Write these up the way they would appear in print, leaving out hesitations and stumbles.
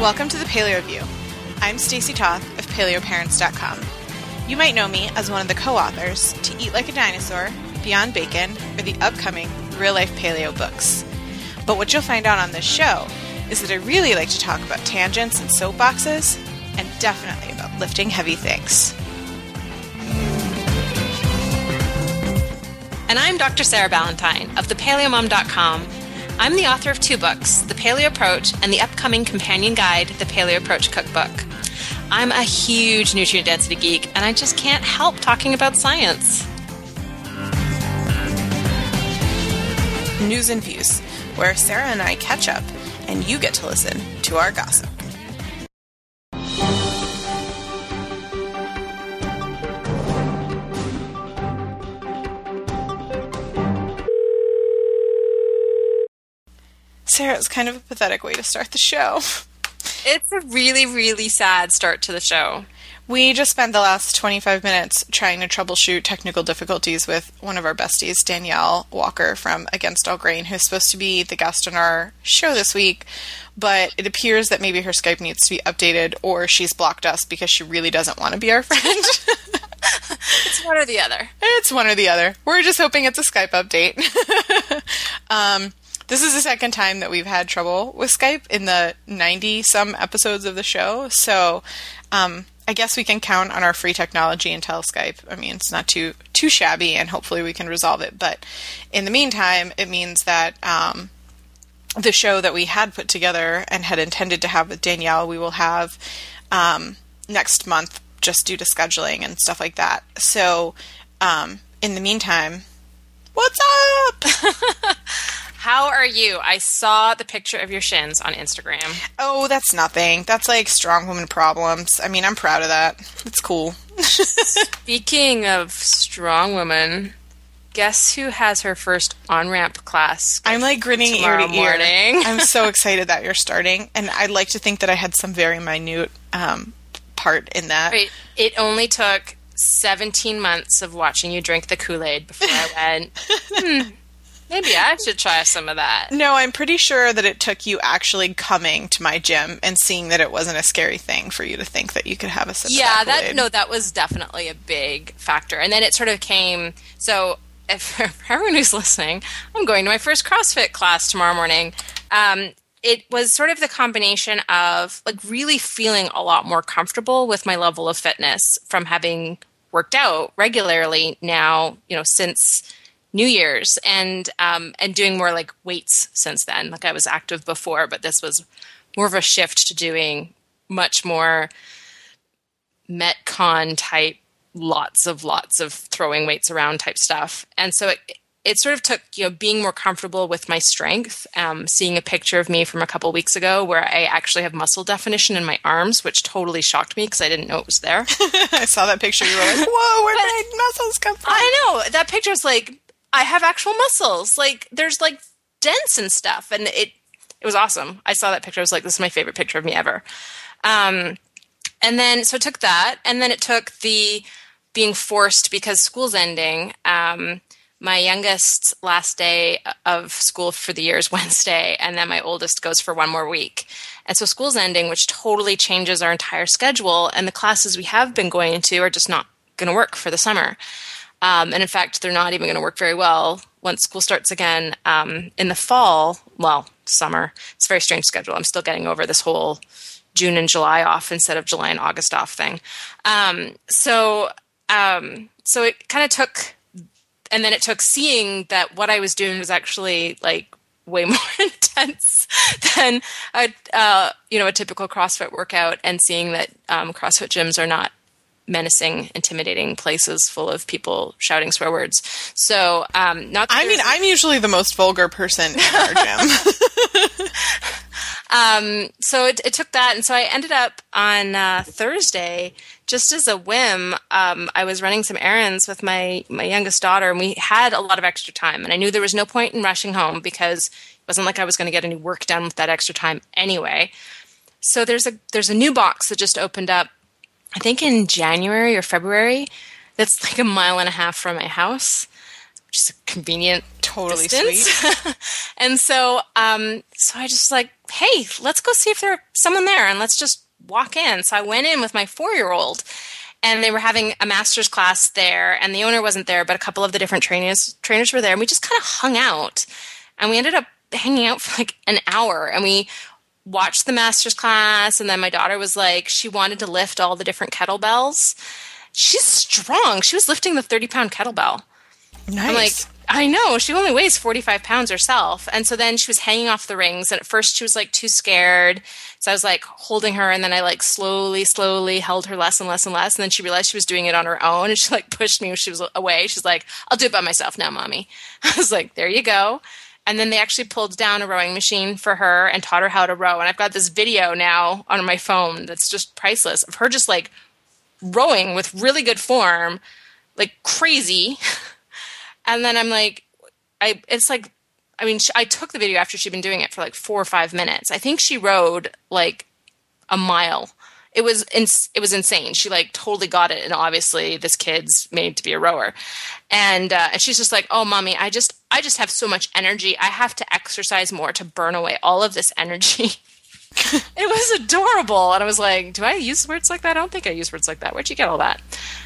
Welcome to the Paleo View. I'm Stacey Toth of PaleoParents.com. You might know me as one of the co-authors to Eat Like a Dinosaur, Beyond Bacon, or the upcoming Real Life Paleo books. But what you'll find out on this show is that I really like to talk about tangents and soapboxes, and definitely about lifting heavy things. And I'm Dr. Sarah Ballantyne of thepaleomom.com. I'm the author of two books, The Paleo Approach and the upcoming companion guide, The Paleo Approach Cookbook. I'm a huge nutrient density geek, and I just can't help talking about science. News and Views, where Sarah and I catch up, and you get to listen to our gossip. Sarah, it's kind of a pathetic way to start the show. It's a really, really sad start to the show. We just spent the last 25 minutes trying to troubleshoot technical difficulties with one of our besties, Danielle Walker from Against All Grain, who's supposed to be the guest on our show this week, but it appears that maybe her Skype needs to be updated, or she's blocked us because she really doesn't want to be our friend. It's one or the other. It's one or the other. We're just hoping it's a Skype update. This is the second time that we've had trouble with Skype in the 90-some episodes of the show, so I guess we can count on our free technology until Skype. I mean, it's not too shabby, and hopefully we can resolve it. But in the meantime, it means that the show that we had put together and had intended to have with Danielle, we will have next month, just due to scheduling and stuff like that. So in the meantime, what's up? How are you? I saw the picture of your shins on Instagram. Oh, that's nothing. That's like strong woman problems. I mean, I'm proud of that. It's cool. Speaking of strong women, guess who has her first on-ramp class? I'm like grinning ear to ear. Morning. I'm so excited that you're starting, and I'd like to think that I had some very minute part in that. Right. It only took 17 months of watching you drink the Kool-Aid before I went, maybe I should try some of that. No, I'm pretty sure that it took you actually coming to my gym and seeing that it wasn't a scary thing for you to think that you could have a sip of that Kool-Aid. That was definitely a big factor. And then it sort of came, so for everyone who's listening, I'm going to my first CrossFit class tomorrow morning. It was sort of the combination of like really feeling a lot more comfortable with my level of fitness from having worked out regularly now, since New Year's, and doing more like weights since then. Like I was active before, but this was more of a shift to doing much more Metcon type, lots of throwing weights around type stuff. And so it sort of took, being more comfortable with my strength, seeing a picture of me from a couple weeks ago where I actually have muscle definition in my arms, which totally shocked me because I didn't know it was there. I saw that picture. You were like, whoa, where did my muscles come from? I know. That picture was like, I have actual muscles. Like, there's like dents and stuff. And it was awesome. I saw that picture. I was like, this is my favorite picture of me ever. And then, so it took that. And then it took the being forced because school's ending. My youngest last day of school for the year is Wednesday. And then my oldest goes for one more week. And so school's ending, which totally changes our entire schedule. And the classes we have been going to are just not going to work for the summer. And in fact, they're not even going to work very well once school starts again in the fall. Well, summer. It's a very strange schedule. I'm still getting over this whole June and July off instead of July and August off thing. So it kind of took, and then it took seeing that what I was doing was actually like way more intense than a typical CrossFit workout, and seeing that CrossFit gyms are not menacing, intimidating places full of people shouting swear words. So, I'm usually the most vulgar person in our gym. So it took that, and so I ended up on Thursday, just as a whim. I was running some errands with my youngest daughter, and we had a lot of extra time, and I knew there was no point in rushing home because it wasn't like I was going to get any work done with that extra time anyway. So there's a new box that just opened up, I think in January or February, that's like 1.5 miles from my house, which is convenient. Totally distance. sweet. And so I just like, hey, let's go see if there's someone there and let's just walk in. So I went in with my 4-year-old and they were having a master's class there and the owner wasn't there, but a couple of the different trainers were there and we just kind of hung out and we ended up hanging out for like an hour and we watched the master's class. And then my daughter was like, she wanted to lift all the different kettlebells. She's strong. She was lifting the 30-pound kettlebell. Nice. I'm like, I know. She only weighs 45 pounds herself. And so then she was hanging off the rings. And at first she was like too scared. So I was like holding her. And then I like slowly held her less and less and less. And then she realized she was doing it on her own. And she like pushed me when she was away. She's like, I'll do it by myself now, Mommy. I was like, there you go. And then they actually pulled down a rowing machine for her and taught her how to row. And I've got this video now on my phone that's just priceless of her just like rowing with really good form, like crazy. And then I'm like, I took the video after she'd been doing it for like 4 or 5 minutes. I think she rowed like a mile. It was insane. She like totally got it. And obviously this kid's made to be a rower. And she's just like, oh, Mommy, I just have so much energy. I have to exercise more to burn away all of this energy. It was adorable. And I was like, do I use words like that? I don't think I use words like that. Where'd you get all that?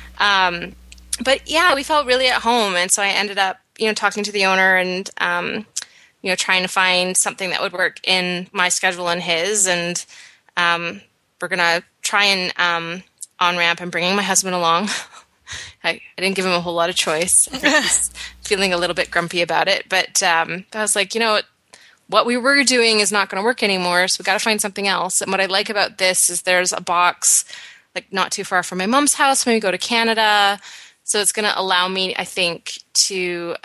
But yeah, we felt really at home. And so I ended up, talking to the owner and, trying to find something that would work in my schedule and his. And we're going to try and on-ramp. I'm bringing my husband along. I didn't give him a whole lot of choice. I think he's feeling a little bit grumpy about it. But I was like, what we were doing is not going to work anymore, so we got to find something else. And what I like about this is there's a box like not too far from my mom's house when we go to Canada. So it's going to allow me, I think, to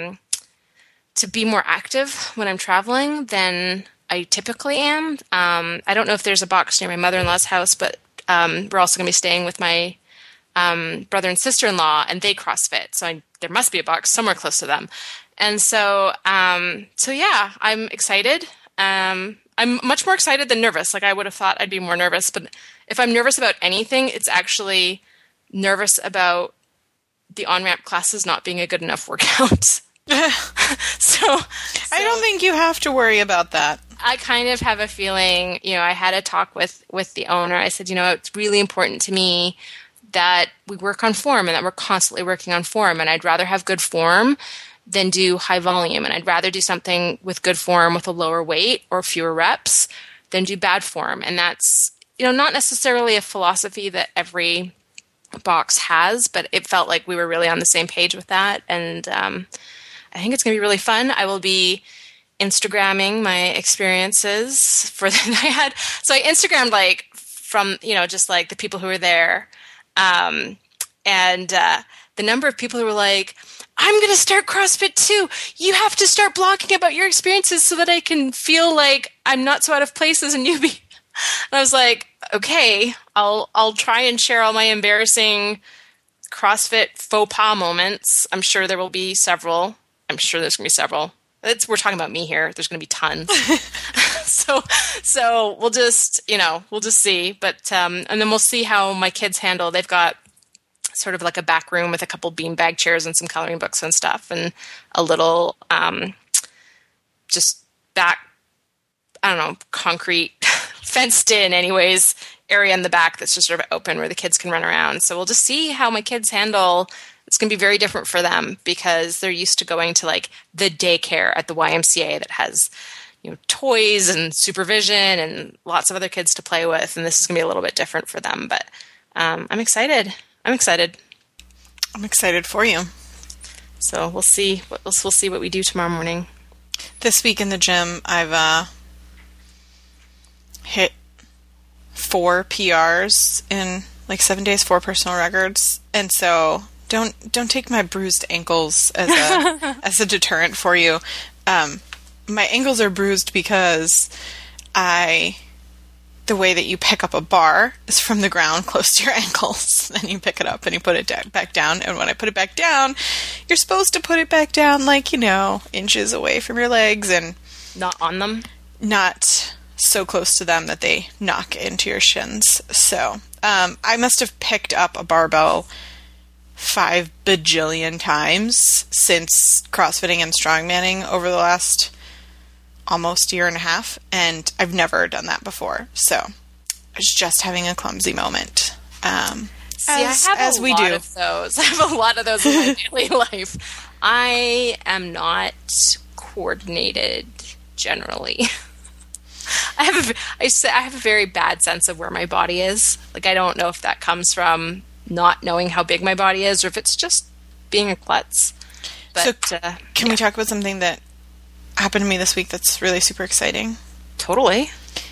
be more active when I'm traveling than I typically am. I don't know if there's a box near my mother-in-law's house, but we're also going to be staying with my brother and sister-in-law, and they CrossFit. So there must be a box somewhere close to them. And so yeah, I'm excited. I'm much more excited than nervous. Like I would have thought I'd be more nervous, but if I'm nervous about anything, it's actually nervous about the on-ramp classes not being a good enough workout. So I don't think you have to worry about that. I kind of have a feeling, I had a talk with the owner. I said, it's really important to me that we work on form and that we're constantly working on form. And I'd rather have good form than do high volume. And I'd rather do something with good form with a lower weight or fewer reps than do bad form. And that's, not necessarily a philosophy that every box has, but it felt like we were really on the same page with that. And I think it's going to be really fun. I will be Instagramming my experiences for that I had. So I Instagrammed like from, just like the people who were there. And the number of people who were like, I'm going to start CrossFit too. You have to start blogging about your experiences so that I can feel like I'm not so out of place as a newbie. And I was like, okay, I'll try and share all my embarrassing CrossFit faux pas moments. I'm sure there will be several. I'm sure there's going to be several. We're talking about me here. There's going to be tons. So we'll just see. But and then we'll see how my kids handle. They've got sort of like a back room with a couple beanbag chairs and some coloring books and stuff, and a little just back, concrete fenced in anyways area in the back that's just sort of open where the kids can run around. So we'll just see how my kids handle. It's going to be very different for them because they're used to going to like the daycare at the YMCA that has, toys and supervision and lots of other kids to play with. And this is going to be a little bit different for them, but I'm excited. I'm excited for you. So we'll see what we do tomorrow morning. This week in the gym, I've hit 4 PRs in like 7 days, 4 personal records, and so don't take my bruised ankles as a deterrent for you. My ankles are bruised because the way that you pick up a bar is from the ground close to your ankles. Then you pick it up and you put it back down. And when I put it back down, you're supposed to put it back down like, inches away from your legs and not on them. Not so close to them that they knock into your shins. So I must have picked up a barbell 5 bajillion times since CrossFitting and strongmanning over the last almost year and a half, and I've never done that before. So I was just having a clumsy moment. I have a lot of those. I have a lot of those in my daily life. I am not coordinated generally. I have a very bad sense of where my body is. Like, I don't know if that comes from not knowing how big my body is, or if it's just being a klutz. But can we talk about something that happened to me this week that's really super exciting? Totally.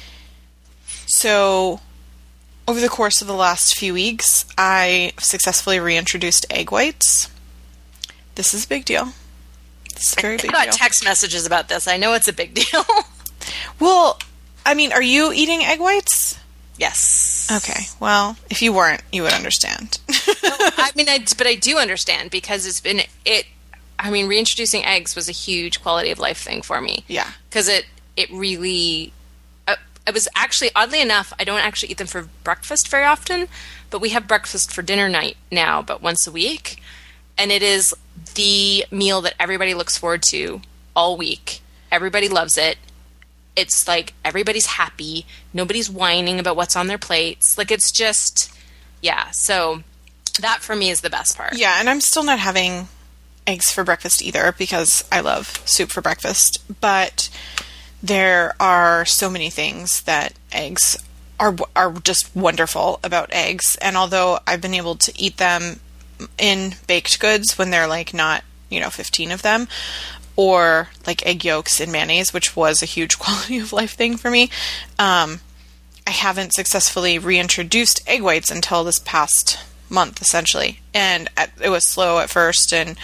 So, over the course of the last few weeks, I successfully reintroduced egg whites. This is a big deal. This is a very big deal. I got text messages about this. I know it's a big deal. Well, I mean, are you eating egg whites? Yes. Okay. Well, if you weren't, you would understand. But I do understand, because reintroducing eggs was a huge quality of life thing for me. Yeah. Because it really, it was actually, oddly enough, I don't actually eat them for breakfast very often, but we have breakfast for dinner night now about once a week. And it is the meal that everybody looks forward to all week. Everybody loves it. It's like everybody's happy. Nobody's whining about what's on their plates. Like, it's just, yeah. So that for me is the best part. Yeah, and I'm still not having eggs for breakfast either, because I love soup for breakfast. But there are so many things that eggs are just wonderful about eggs. And although I've been able to eat them in baked goods when they're like not, 15 of them, or like egg yolks in mayonnaise, which was a huge quality of life thing for me, I haven't successfully reintroduced egg whites until this past month, essentially. And it was slow at first, and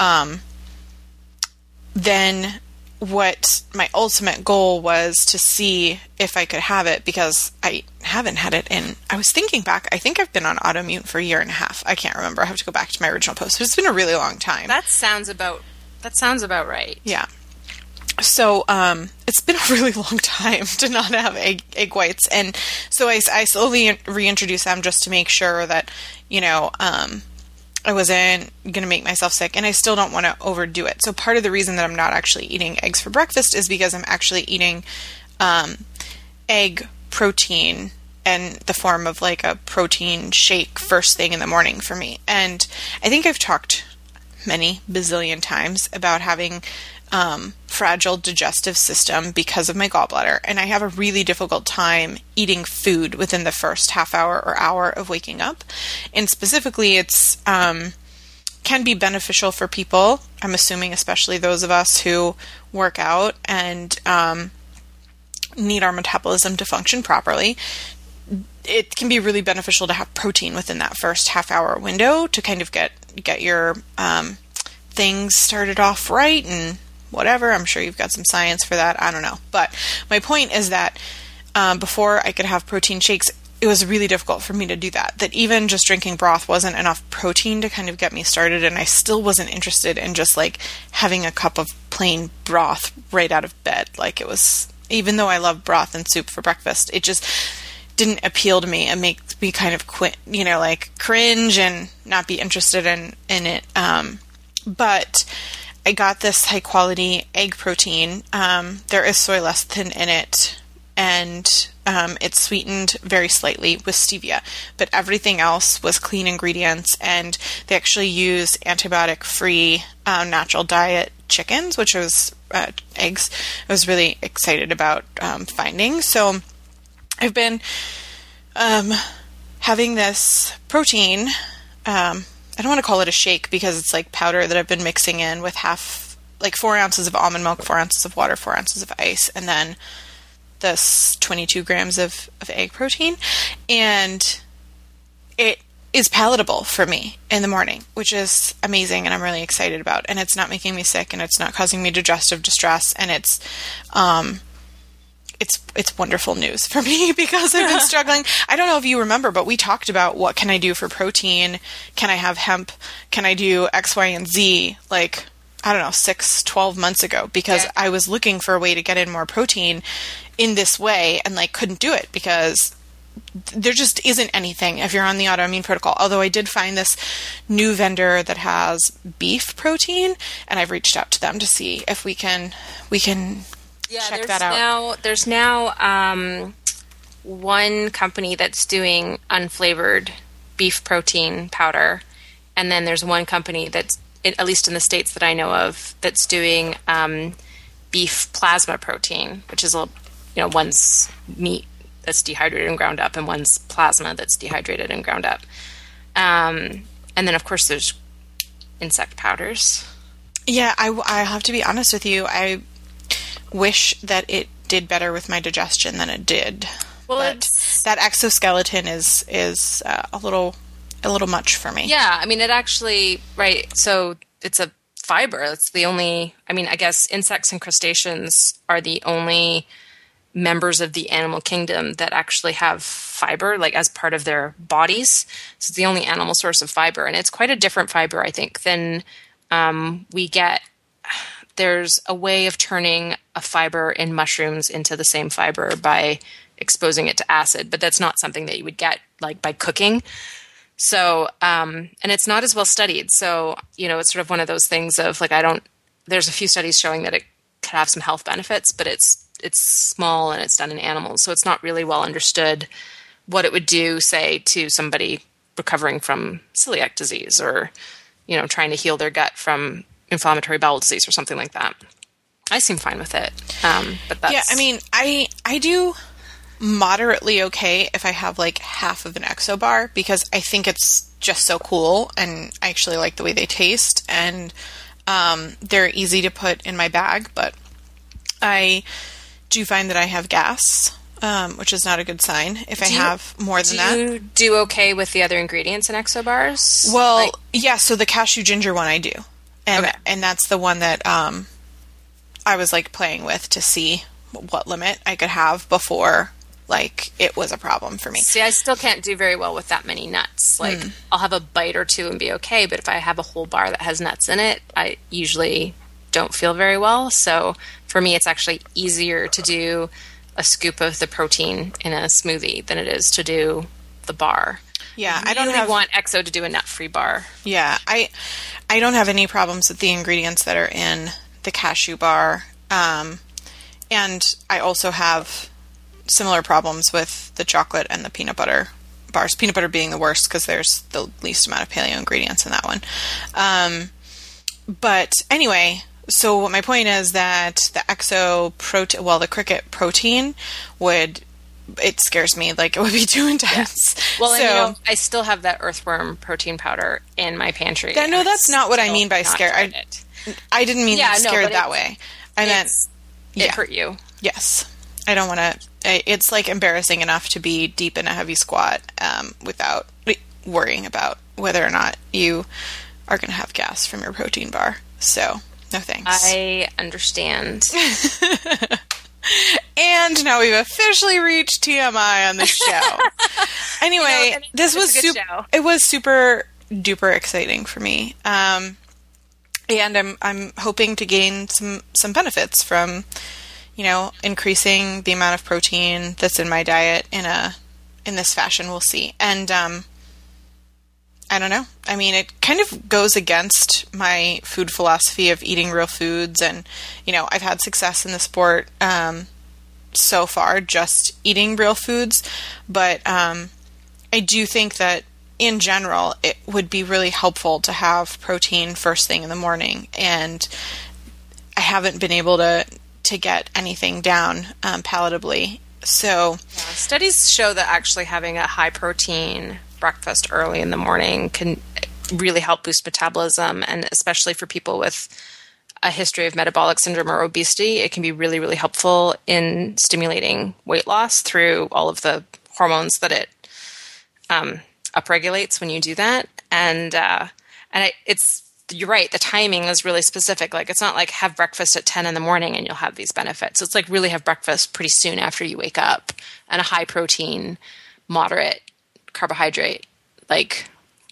then what my ultimate goal was to see if I could have it, because I haven't had it in, I was thinking back, I think I've been on autoimmune for a year and a half. I can't remember. I have to go back to my original post. It's been a really long time. That sounds about right. Yeah. So, it's been a really long time to not have egg whites. And so I slowly reintroduced them just to make sure that, I wasn't going to make myself sick, and I still don't want to overdo it. So part of the reason that I'm not actually eating eggs for breakfast is because I'm actually eating egg protein in the form of like a protein shake first thing in the morning for me. And I think I've talked many bazillion times about having fragile digestive system because of my gallbladder, and I have a really difficult time eating food within the first half hour or hour of waking up. And specifically, it's can be beneficial for people, I'm assuming, especially those of us who work out and need our metabolism to function properly. It can be really beneficial to have protein within that first half hour window to kind of get your things started off right and whatever. I'm sure you've got some science for that. I don't know. But my point is that before I could have protein shakes, it was really difficult for me to do that. That even just drinking broth wasn't enough protein to kind of get me started, and I still wasn't interested in just like having a cup of plain broth right out of bed. Like, it was, even though I love broth and soup for breakfast, it just didn't appeal to me and make me kind of cringe and not be interested in it. But I got this high quality egg protein. There is soy lecithin in it, and it's sweetened very slightly with stevia, but everything else was clean ingredients, and they actually use antibiotic free natural diet chickens, which was eggs. I was really excited about finding. So I've been having this protein. I don't want to call it a shake because it's like powder that I've been mixing in with 4 ounces of almond milk, 4 ounces of water, 4 ounces of ice, and then this 22 grams of egg protein. And it is palatable for me in the morning, which is amazing, and I'm really excited about. And it's not making me sick, and it's not causing me digestive distress, and it's wonderful news for me because I've been struggling. I don't know if you remember, but we talked about what can I do for protein? Can I have hemp? Can I do X, Y, and Z? 6-12 months ago, because I was looking for a way to get in more protein in this way and couldn't do it because there just isn't anything if you're on the autoimmune protocol. Although I did find this new vendor that has beef protein, and I've reached out to them to see if we can check that out. There's now one company that's doing unflavored beef protein powder, and then there's one company that's, at least in the States that I know of, that's doing beef plasma protein, which is one's meat that's dehydrated and ground up, and one's plasma that's dehydrated and ground up. And then, of course, there's insect powders. Yeah, I have to be honest with you. I wish that it did better with my digestion than it did. Well, but that exoskeleton is a little much for me. Yeah, I mean, it actually, right, so it's a fiber. It's the only, I mean, I guess insects and crustaceans are the only members of the animal kingdom that actually have fiber, like as part of their bodies. So it's the only animal source of fiber, and it's quite a different fiber, I think, than we get. There's a way of turning a fiber in mushrooms into the same fiber by exposing it to acid, but that's not something that you would get like by cooking. So, and it's not as well studied. So, it's sort of one of those things of like, there's a few studies showing that it could have some health benefits, but it's small and it's done in animals. So it's not really well understood what it would do, say, to somebody recovering from celiac disease or, trying to heal their gut from inflammatory bowel disease or something like that. I seem fine with it. But that's... Yeah, I mean, I do moderately okay if I have like half of an Exo bar, because I think it's just so cool and I actually like the way they taste, and they're easy to put in my bag, but I do find that I have gas, which is not a good sign if I have more than that. Do you do okay with the other ingredients in Exo bars? Well, yeah, so the cashew ginger one I do. And that's the one that I was like playing with to see what limit I could have before like it was a problem for me. See, I still can't do very well with that many nuts. Like I'll have a bite or two and be okay, but if I have a whole bar that has nuts in it, I usually don't feel very well. So for me, it's actually easier to do a scoop of the protein in a smoothie than it is to do the bar. Yeah, I don't want Exo to do a nut-free bar. Yeah, I don't have any problems with the ingredients that are in the cashew bar. And I also have similar problems with the chocolate and the peanut butter bars. Peanut butter being the worst because there's the least amount of paleo ingredients in that one. But anyway, so what my point is that the Exo protein, the cricket protein it scares me. Like, it would be too intense. Yeah. Well, so, I still have that earthworm protein powder in my pantry. No, that's not what I mean by scared. I didn't mean scared that way. I meant it hurt you. Yes. I don't want to. It's like embarrassing enough to be deep in a heavy squat without worrying about whether or not you are going to have gas from your protein bar. So, no thanks. I understand. And now we've officially reached TMI on the show. Anyway, this was it was super duper exciting for me. And I'm hoping to gain some benefits from, increasing the amount of protein that's in my diet in this fashion. We'll see. And I don't know. I mean, it kind of goes against my food philosophy of eating real foods. And, I've had success in the sport so far just eating real foods. But I do think that in general, it would be really helpful to have protein first thing in the morning. And I haven't been able to get anything down palatably. So studies show that actually having a high protein breakfast early in the morning can really help boost metabolism, and especially for people with a history of metabolic syndrome or obesity, it can be really, really helpful in stimulating weight loss through all of the hormones that it upregulates when you do that. And you're right, the timing is really specific. Like, it's not like have breakfast at 10 in the morning and you'll have these benefits. It's like really have breakfast pretty soon after you wake up, and a high protein, moderate carbohydrate, like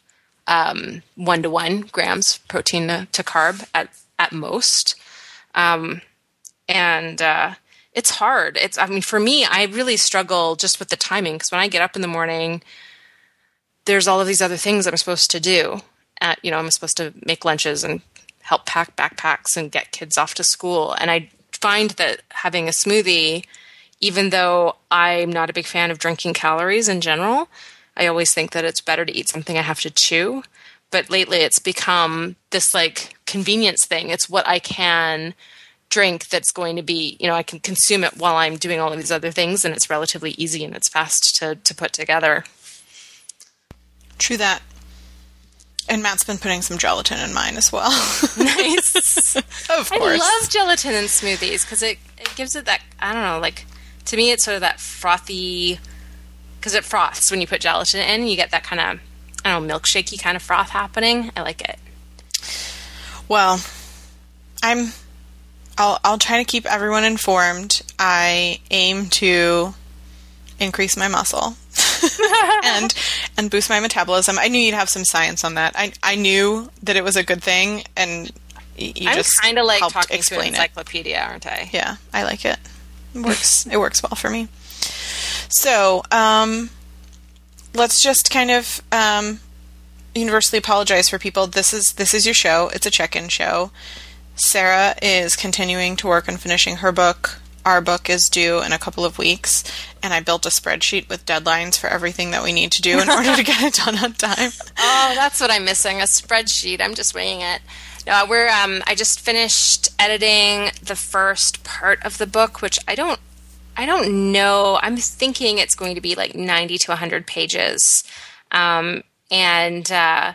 1-to-1 grams protein to carb at most. And it's hard. I mean, for me, I really struggle just with the timing, because when I get up in the morning, there's all of these other things I'm supposed to do. I'm supposed to make lunches and help pack backpacks and get kids off to school. And I find that having a smoothie, even though I'm not a big fan of drinking calories in general, I always think that it's better to eat something I have to chew. But lately it's become this like convenience thing. It's what I can drink that's going to be, I can consume it while I'm doing all of these other things, and it's relatively easy and it's fast to put together. True that. And Matt's been putting some gelatin in mine as well. Nice. Of course. I love gelatin in smoothies because it gives it that, I don't know, like, to me it's sort of that frothy, because it froths when you put gelatin in. You get that kind of, I don't know, milkshakey kind of froth happening. I like it. Well, I'll try to keep everyone informed. I aim to increase my muscle and boost my metabolism. I knew you'd have some science on that. I knew that it was a good thing, and you just kind of like helped talking explain to an encyclopedia, aren't I? Yeah, I like it. It works well for me. So, let's just kind of universally apologize for people. This is your show. It's a check-in show. Sarah is continuing to work on finishing her book. Our book is due in a couple of weeks, and I built a spreadsheet with deadlines for everything that we need to do in order to get it done on time. Oh, that's what I'm missing, a spreadsheet. I'm just winging it. No, I just finished editing the first part of the book, which I don't know. I'm thinking it's going to be like 90 to 100 pages. It's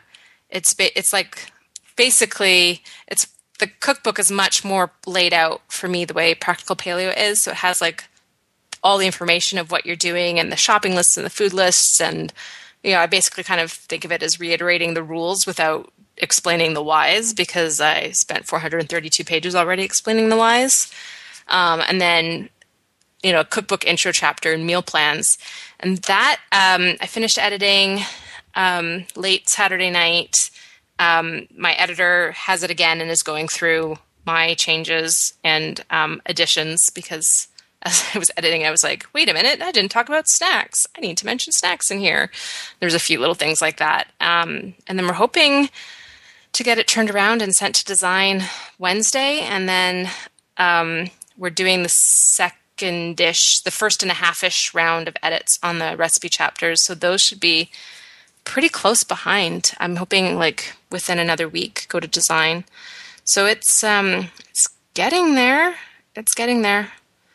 like, basically, the cookbook is much more laid out for me the way Practical Paleo is. So it has like all the information of what you're doing and the shopping lists and the food lists. And, I basically kind of think of it as reiterating the rules without explaining the whys, because I spent 432 pages already explaining the whys. And then, a cookbook intro chapter and meal plans. And that, I finished editing late Saturday night. My editor has it again and is going through my changes and additions, because as I was editing, I was like, wait a minute, I didn't talk about snacks. I need to mention snacks in here. There's a few little things like that. And then we're hoping to get it turned around and sent to design Wednesday. And then we're doing the second-ish, the first and a half-ish round of edits on the recipe chapters. So those should be pretty close behind. I'm hoping like within another week go to design. So it's getting there. It's getting there.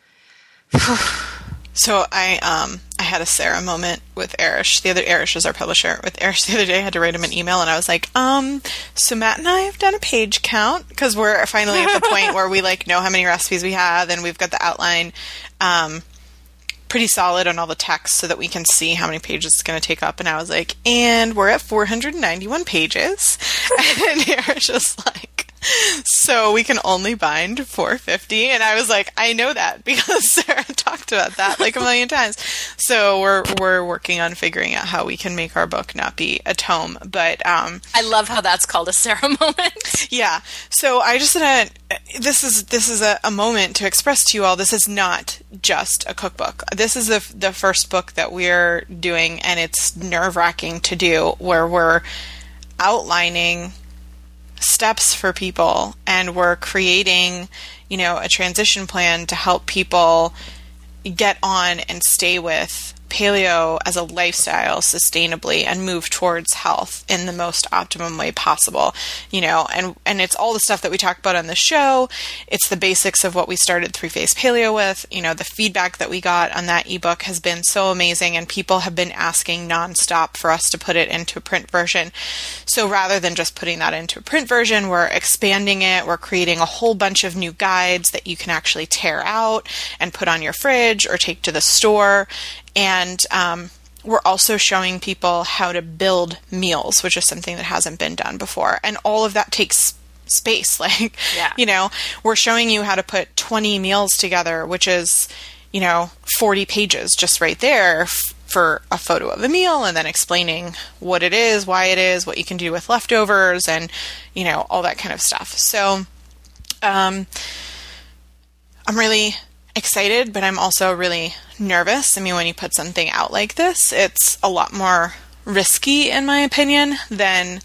So I had a Sarah moment with Arish. Arish is our publisher. With Arish the other day, I had to write him an email, and I was like, so Matt and I have done a page count, because we're finally at the point where we like know how many recipes we have, and we've got the outline pretty solid on all the text so that we can see how many pages it's going to take up. And I was like, and we're at 491 pages. And Arish was like, so we can only bind 450. And I was like, I know that because Sarah talked about that like a million times. So we're working on figuring out how we can make our book not be a tome. But I love how that's called a Sarah moment. Yeah. So I just this is a moment to express to you all, this is not just a cookbook. This is the first book that we're doing, and it's nerve-wracking to do, where we're outlining steps for people, and we're creating, a transition plan to help people get on and stay with paleo as a lifestyle sustainably and move towards health in the most optimum way possible, and it's all the stuff that we talk about on the show. It's the basics of what we started Three Phase Paleo with. The feedback that we got on that ebook has been so amazing, and people have been asking nonstop for us to put it into a print version. So rather than just putting that into a print version, we're expanding it. We're creating a whole bunch of new guides that you can actually tear out and put on your fridge or take to the store. And we're also showing people how to build meals, which is something that hasn't been done before. And all of that takes space. We're showing you how to put 20 meals together, which is, 40 pages just right there for a photo of a meal, and then explaining what it is, why it is, what you can do with leftovers, and, all that kind of stuff. So I'm really excited, but I'm also really nervous. I mean, when you put something out like this, it's a lot more risky, in my opinion, than,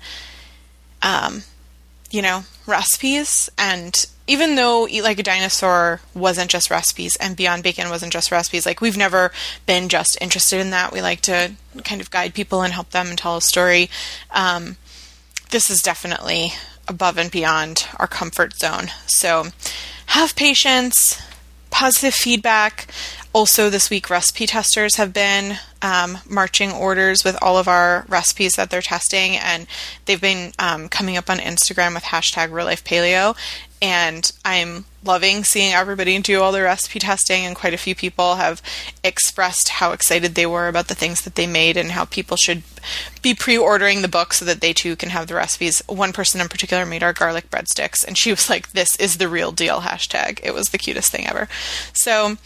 recipes. And even though Eat Like a Dinosaur wasn't just recipes and Beyond Bacon wasn't just recipes, like, we've never been just interested in that. We like to kind of guide people and help them and tell a story. This is definitely above and beyond our comfort zone. So have patience, positive feedback. Also, this week, recipe testers have been marching orders with all of our recipes that they're testing, and they've been coming up on Instagram with hashtag RealLifePaleo, and I'm loving seeing everybody do all their recipe testing, and quite a few people have expressed how excited they were about the things that they made and how people should be pre-ordering the book so that they too can have the recipes. One person in particular made our garlic breadsticks, and she was like, "This is the real deal," hashtag. It was the cutest thing ever. So,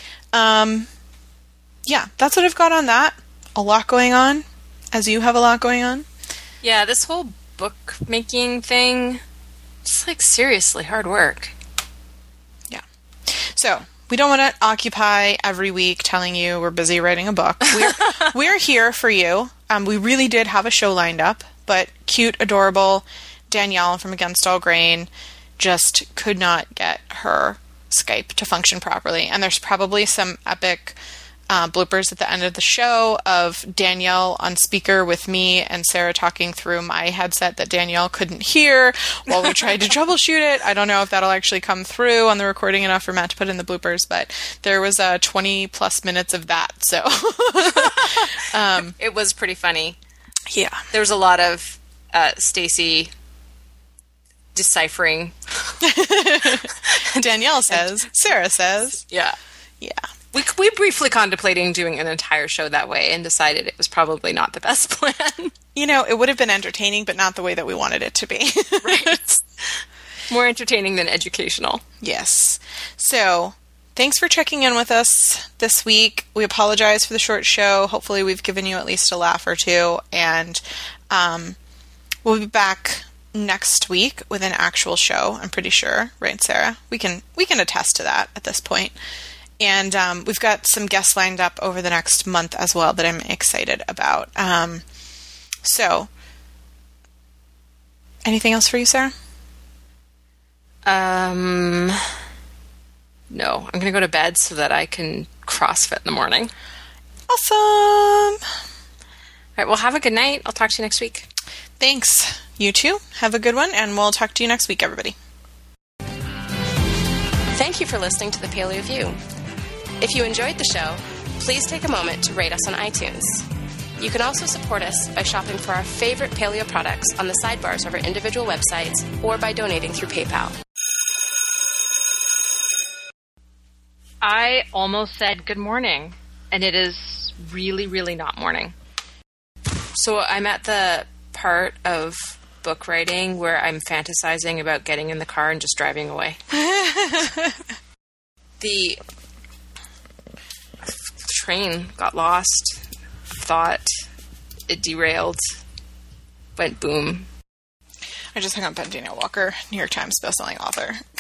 yeah, that's what I've got on that. A lot going on, as you have a lot going on. Yeah, this whole book making thing, it's like seriously hard work. Yeah. So, we don't want to occupy every week telling you we're busy writing a book. We're here for you. We really did have a show lined up, but cute, adorable Danielle from Against All Grain just could not get her Skype to function properly. And there's probably some epic bloopers at the end of the show of Danielle on speaker with me and Sarah talking through my headset that Danielle couldn't hear while we tried to troubleshoot it. I don't know if that'll actually come through on the recording enough for Matt to put in the bloopers, but there was 20 plus minutes of that. So it was pretty funny. Yeah. There was a lot of Stacy deciphering. Danielle says, Sarah says. Yeah. Yeah. We briefly contemplating doing an entire show that way and decided it was probably not the best plan. It would have been entertaining, but not the way that we wanted it to be. Right. More entertaining than educational. Yes. So, thanks for checking in with us this week. We apologize for the short show. Hopefully we've given you at least a laugh or two. And we'll be back next week with an actual show, I'm pretty sure. Right, Sarah? We can attest to that at this point. And we've got some guests lined up over the next month as well that I'm excited about. So, anything else for you, Sarah? No. I'm going to go to bed so that I can CrossFit in the morning. Awesome! All right, well, have a good night. I'll talk to you next week. Thanks. You too. Have a good one, and we'll talk to you next week, everybody. Thank you for listening to The Paleo View. If you enjoyed the show, please take a moment to rate us on iTunes. You can also support us by shopping for our favorite paleo products on the sidebars of our individual websites or by donating through PayPal. I almost said good morning, and it is really, really not morning. So I'm at the part of book writing where I'm fantasizing about getting in the car and just driving away. The train got lost, thought it derailed, went boom. I just hung up on Danielle Walker, New York Times bestselling author.